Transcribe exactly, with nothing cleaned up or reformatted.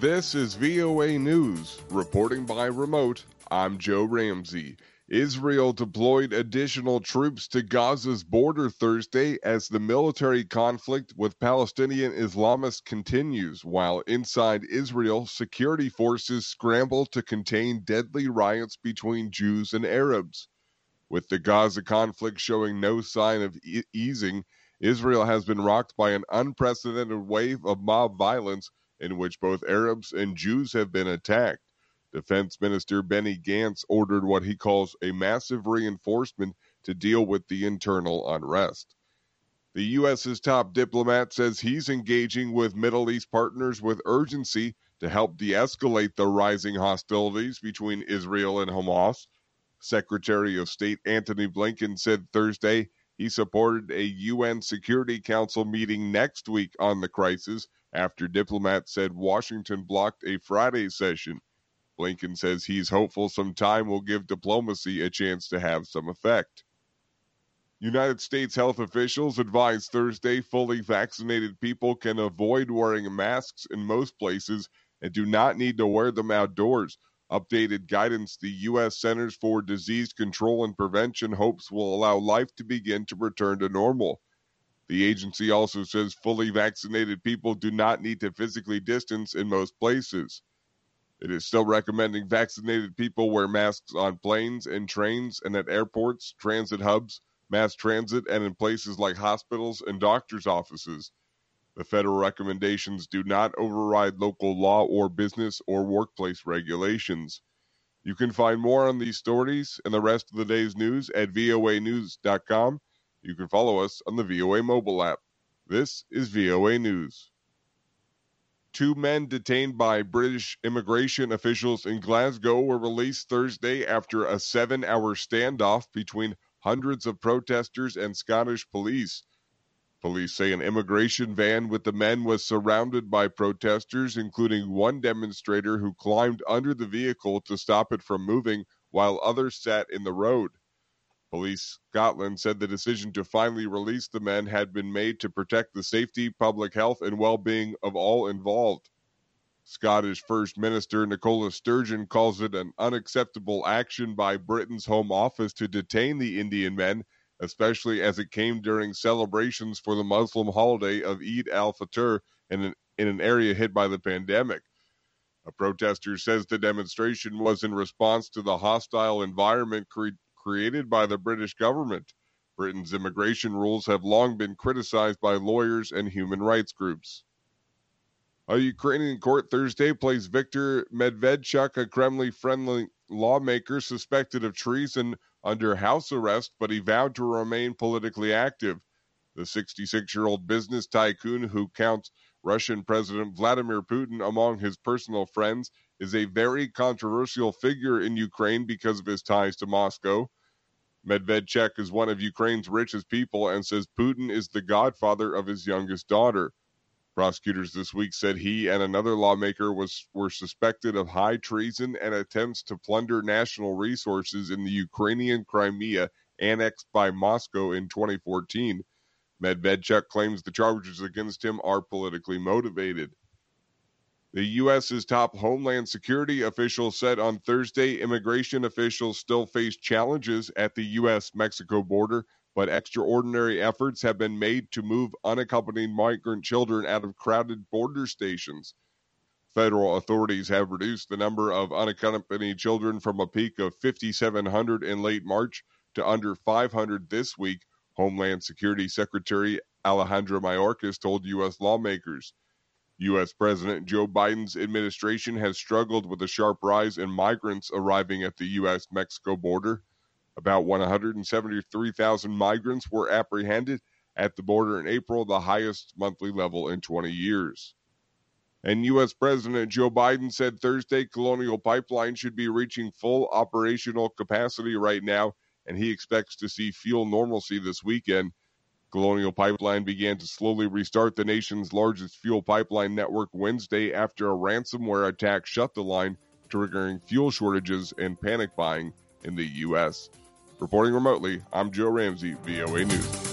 This is V O A News. Reporting by remote, I'm Joe Ramsey. Israel deployed additional troops to Gaza's border Thursday as the military conflict with Palestinian Islamists continues, while inside Israel, security forces scramble to contain deadly riots between Jews and Arabs. With the Gaza conflict showing no sign of e- easing, Israel has been rocked by an unprecedented wave of mob violence in which both Arabs and Jews have been attacked. Defense Minister Benny Gantz ordered what he calls a massive reinforcement to deal with the internal unrest. The U S's top diplomat says he's engaging with Middle East partners with urgency to help de-escalate the rising hostilities between Israel and Hamas. Secretary of State Antony Blinken said Thursday he supported a U N Security Council meeting next week on the crisis after diplomats said Washington blocked a Friday session. Blinken says he's hopeful some time will give diplomacy a chance to have some effect. United States health officials advised Thursday fully vaccinated people can avoid wearing masks in most places and do not need to wear them outdoors. Updated guidance the U S Centers for Disease Control and Prevention hopes will allow life to begin to return to normal. The agency also says fully vaccinated people do not need to physically distance in most places. It is still recommending vaccinated people wear masks on planes and trains and at airports, transit hubs, mass transit, and in places like hospitals and doctors' offices. The federal recommendations do not override local law or business or workplace regulations. You can find more on these stories and the rest of the day's news at V O A news dot com. You can follow us on the V O A mobile app. This is V O A News. Two men detained by British immigration officials in Glasgow were released Thursday after a seven-hour standoff between hundreds of protesters and Scottish police. Police say an immigration van with the men was surrounded by protesters, including one demonstrator who climbed under the vehicle to stop it from moving while others sat in the road. Police Scotland said the decision to finally release the men had been made to protect the safety, public health, and well-being of all involved. Scottish First Minister Nicola Sturgeon calls it an unacceptable action by Britain's Home Office to detain the Indian men, especially as it came during celebrations for the Muslim holiday of Eid al-Fitr in an, in an area hit by the pandemic. A protester says the demonstration was in response to the hostile environment cre- created by the British government. Britain's immigration rules have long been criticized by lawyers and human rights groups. A Ukrainian court Thursday placed Viktor Medvedchuk, a Kremlin-friendly lawmaker suspected of treason, under house arrest, but he vowed to remain politically active. The sixty-six-year-old business tycoon, who counts Russian President Vladimir Putin among his personal friends, is a very controversial figure in Ukraine because of his ties to Moscow. Medvedchuk is one of Ukraine's richest people and says Putin is the godfather of his youngest daughter. Prosecutors this week said he and another lawmaker was were suspected of high treason and attempts to plunder national resources in the Ukrainian Crimea annexed by Moscow in twenty fourteen. Medvedchuk claims the charges against him are politically motivated. The U S's top Homeland Security official said on Thursday immigration officials still face challenges at the U S Mexico border, but extraordinary efforts have been made to move unaccompanied migrant children out of crowded border stations. Federal authorities have reduced the number of unaccompanied children from a peak of fifty-seven hundred in late March to under five hundred this week, Homeland Security Secretary Alejandro Mayorkas told U S lawmakers. U S President Joe Biden's administration has struggled with a sharp rise in migrants arriving at the U S Mexico border. About one hundred seventy-three thousand migrants were apprehended at the border in April, the highest monthly level in twenty years. And U S President Joe Biden said Thursday Colonial Pipeline should be reaching full operational capacity right now, and he expects to see fuel normalcy this weekend. Colonial Pipeline began to slowly restart the nation's largest fuel pipeline network Wednesday after a ransomware attack shut the line, triggering fuel shortages and panic buying in the U S. Reporting remotely, I'm Joe Ramsey, V O A News.